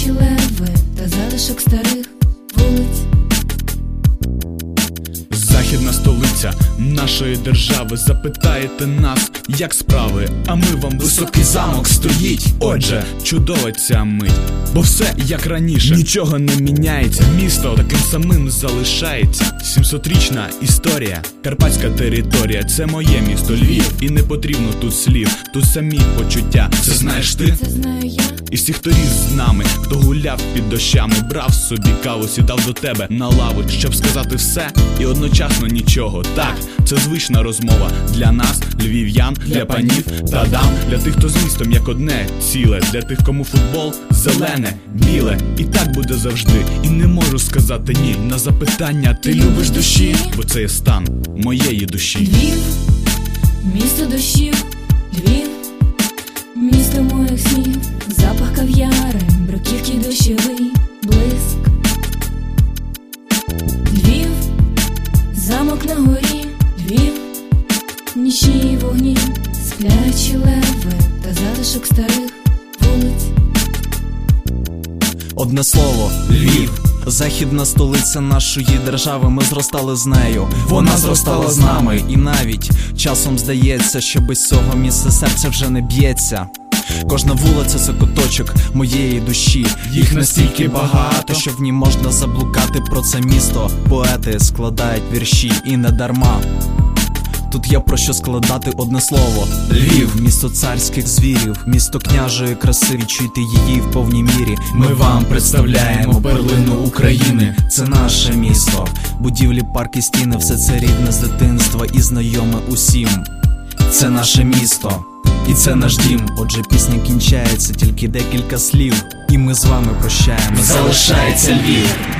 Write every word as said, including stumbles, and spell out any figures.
сплячі леви та залишок старих вулиць. Західна столиця нашої держави. Запитаєте нас, як справи, а ми вам: високий замок стоїть. Отже, чудова ця мить, бо все як раніше, нічого не міняється. Місто таким самим залишається. Сімсотрічна історія, карпатська територія. Це моє місто Львів, і не потрібно тут слів. Тут самі почуття. Це знаєш ти, це знаю я. і всі, хто ріс з нами, хто гуляв під дощами, брав собі каву, сідав до тебе на лаву, щоб сказати все і одночасно нічого. Так, це звична розмова для нас, львів'ян, для панів та дам, для тих, хто з містом як одне ціле, для тих, кому футбол зелене, біле. І так буде завжди. І не можу сказати ні на запитання: ти любиш душі? Бо це є стан моєї душі. Львів, місто дощів, Львів, місто моїх снів, запах кав'яри, бруківки, дощовий блиск. Львів, замок на горі, Львів, нічні вогні, сплячі леви та залишок старих вулиць. Одне слово – Львів. Західна столиця нашої держави. Ми зростали з нею, вона зростала з нами. І навіть часом здається, що без цього місця серце вже не б'ється. Кожна вулиця – це куточок моєї душі. Їх настільки багато, що в ній можна заблукати. Про це місто поети складають вірші, і не дарма. Тут є про що складати одне слово – Львів. Місто царських звірів, місто княжої краси. Відчуйте її в повній мірі. Ми вам представляємо перлину України. Це наше місто. Будівлі, парки, стіни – все це рідне з дитинства і знайоме усім. Це наше місто, і це наш дім. Отже, пісня кінчається, тільки декілька слів, і ми з вами прощаємо. Залишається Львів.